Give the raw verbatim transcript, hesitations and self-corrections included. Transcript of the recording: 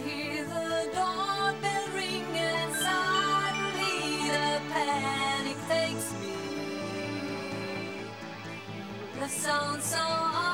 hear the doorbell ring and suddenly the panic takes me. The sound so